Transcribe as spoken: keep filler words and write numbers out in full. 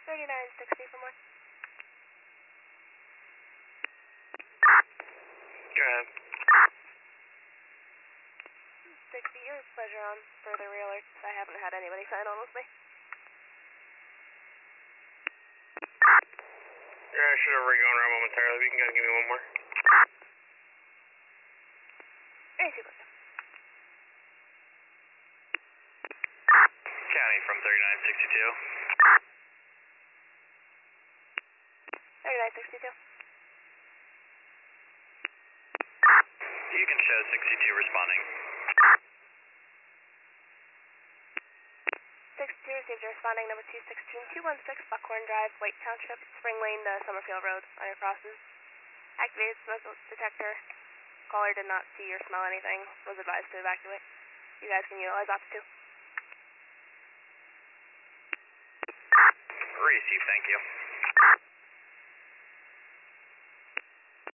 thirty-nine sixty for more. Go ahead. sixty, your pleasure on further realer. I haven't had anybody sign on with me. Yeah, I should have re-gone around momentarily. We can go give me one more. eighty-two close. County from thirty-nine sixty-two. thirty-nine sixty-two. You can show sixty-two responding. sixty-two received your responding number two sixteen two one six Buckhorn Drive, White Township, Spring Lane to Summerfield Road on your crosses. Activated smoke detector. Caller did not see or smell anything. Was advised to evacuate. You guys can utilize option two. Receive, thank you.